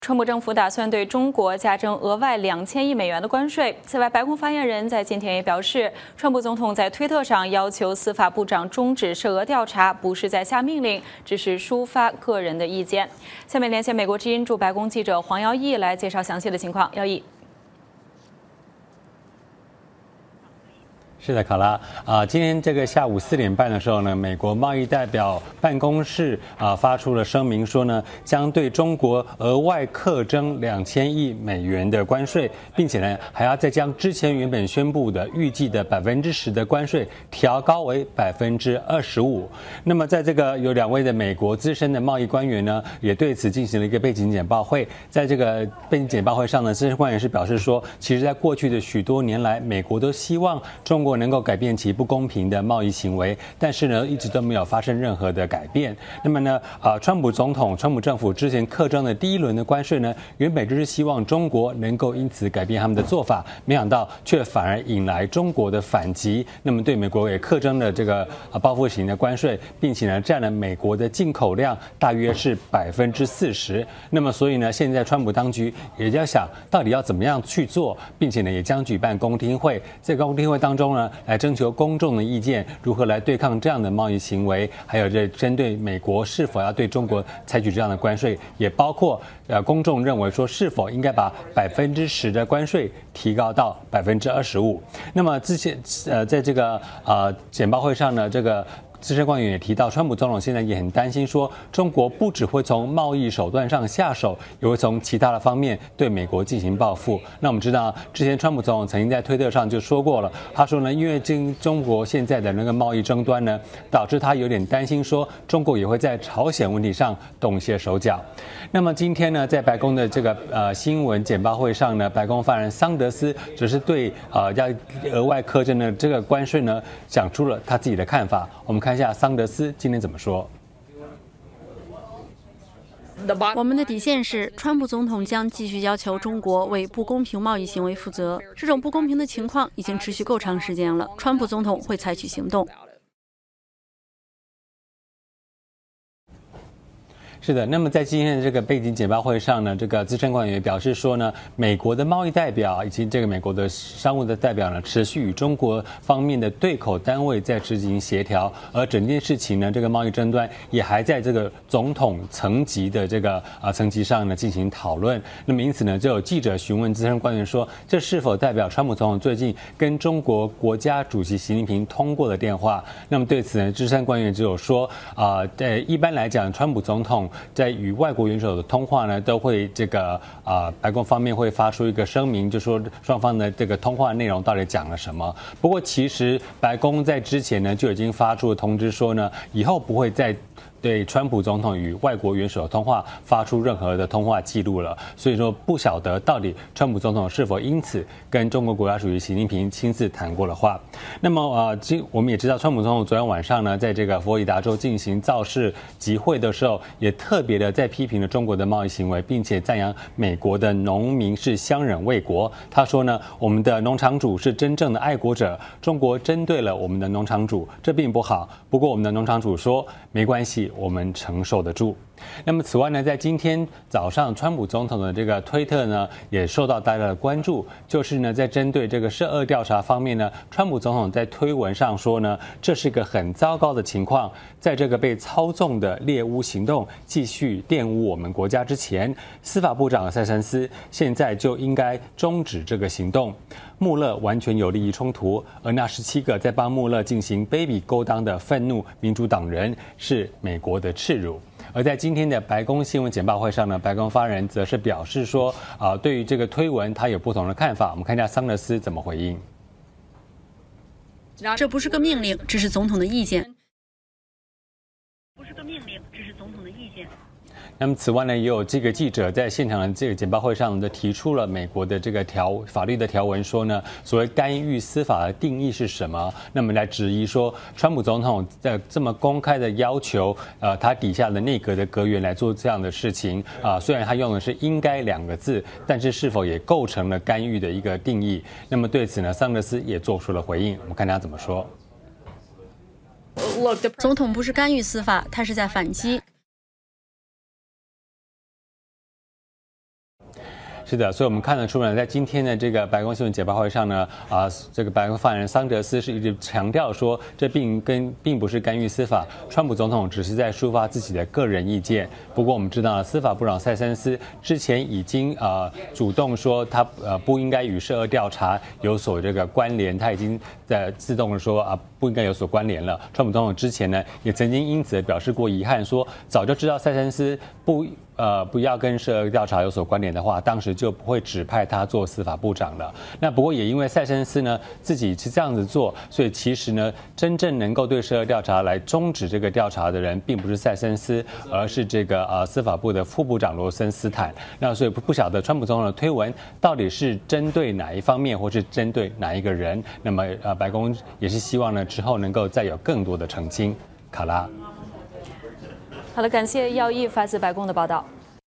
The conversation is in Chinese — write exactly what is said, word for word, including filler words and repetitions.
川普政府打算对中国加征额外两千亿美元的关税。此外，白宫发言人在今天也表示，川普总统在推特上要求司法部长终止涉俄调查，不是在下命令，只是抒发个人的意见。下面连线美国之音驻白宫记者黄耀义来介绍详细的情况。耀义。 是的，考拉啊，今天这个下午四点半的时候呢，美国贸易代表办公室啊发出了声明，说呢将对中国额外课征两千亿美元的关税，并且呢还要再将之前原本宣布的预计的百分之十的关税调高为百分之二十五。那么在这个有两位的美国资深的贸易官员呢，也对此进行了一个背景简报会。在这个背景简报会上呢，资深官员是表示说，其实在过去的许多年来，美国都希望中国能够改变其不公平的贸易行为，但是呢，一直都没有发生任何的改变。那么呢，啊，川普总统、川普政府之前课征的第一轮的关税呢，原本就是希望中国能够因此改变他们的做法，没想到却反而引来中国的反击。那么对美国也课征了这个啊报复型的关税，并且呢，占了美国的进口量大约是百分之四十。那么所以呢，现在川普当局也要想到底要怎么样去做，并且呢，也将举办公听会，在公听会当中呢，来征求公众的意见，如何来对抗这样的贸易行为，还有这针对美国是否要对中国采取这样的关税，也包括呃公众认为说是否应该把百分之十的关税提高到百分之二十五。那么之前呃在这个呃简报会上呢，这个资深官员也提到，川普总统现在也很担心，说中国不只会从贸易手段上下手，也会从其他的方面对美国进行报复。那我们知道，之前川普总统曾经在推特上就说过了，他说呢，因为中中国现在的那个贸易争端呢，导致他有点担心，说中国也会在朝鲜问题上动一些手脚。那么今天呢，在白宫的这个呃新闻简报会上呢，白宫发言人桑德斯只是对呃要额外课征的这个关税呢，讲出了他自己的看法。我们看一下桑德斯今天怎么说。 我们的底线是，川普总统将继续要求中国为不公平贸易行为负责。这种不公平的情况已经持续够长时间了，川普总统会采取行动。 是的，那么在今天的这个背景简报会上呢，这个资深官员表示说呢，美国的贸易代表以及这个美国的商务的代表呢，持续与中国方面的对口单位在执行协调，而整件事情呢，这个贸易争端也还在这个总统层级的这个啊层级上呢进行讨论。那么因此呢，就有记者询问资深官员说，这是否代表川普总统最近跟中国国家主席习近平通过了电话？那么对此呢，资深官员只有说啊，在一般来讲，川普总统在与外国元首的通话呢，都会这个啊、呃，白宫方面会发出一个声明，就说双方的这个通话内容到底讲了什么。不过其实白宫在之前呢就已经发出了通知说呢，以后不会再对川普总统与外国元首的通话发出任何的通话记录了，所以说不晓得到底川普总统是否因此跟中国国家主席习近平亲自谈过了话。那么呃，今我们也知道，川普总统昨天晚上呢，在这个佛罗里达州进行造势集会的时候，也特别的在批评了中国的贸易行为，并且赞扬美国的农民是相忍为国。他说呢，我们的农场主是真正的爱国者，中国针对了我们的农场主，这并不好。不过我们的农场主说，没关系，我们承受得住。那么此外呢，在今天早上，川普总统的这个推特呢，也受到大家的关注。就是呢，在针对这个涉俄调查方面呢，川普总统在推文上说呢，这是一个很糟糕的情况。在这个被操纵的猎巫行动继续玷污我们国家之前，司法部长塞申斯现在就应该终止这个行动。穆勒完全有利益冲突，而那十七个在帮穆勒进行卑鄙勾当的愤怒民主党人是美国的耻辱。而在今天的白宫新闻简报会上呢，白宫发言人则是表示说，啊、呃，对于这个推文，他有不同的看法。我们看一下桑德斯怎么回应。 这不是个命令，这是总统的意见。 不是个命令，这是总统的意见。 那么此外呢，也有这个记者在现场的这个简报会上呢，提出了美国的这个条法律的条文，说呢，所谓干预司法的定义是什么？那么来质疑说，川普总统在这么公开的要求，呃，他底下的内阁的阁员来做这样的事情啊、呃，虽然他用的是“应该”两个字，但是是否也构成了干预的一个定义？那么对此呢，桑德斯也做出了回应，我们看他怎么说。 总统不是干预司法，他是在反击。 是的，所以我们看得出来，在今天的这个白宫新闻简报会上呢，啊，这个白宫发言人桑德斯是一直强调说，这并跟并不是干预司法，川普总统只是在抒发自己的个人意见。不过我们知道，司法部长塞森斯之前已经呃主动说他呃不应该与涉俄调查有所这个关联，他已经在自动说啊不应该有所关联了。川普总统之前呢也曾经因此表示过遗憾，说早就知道塞森斯不。呃，不要跟涉俄调查有所关联的话，当时就不会指派他做司法部长了。那不过也因为塞森斯呢自己是这样子做，所以其实呢，真正能够对涉俄调查来终止这个调查的人，并不是塞森斯，而是这个呃司法部的副部长罗森斯坦。那所以不不晓得川普总统的推文到底是针对哪一方面，或是针对哪一个人？那么呃，白宫也是希望呢之后能够再有更多的澄清。卡拉。 好了，感谢耀毅发自白宫的报道。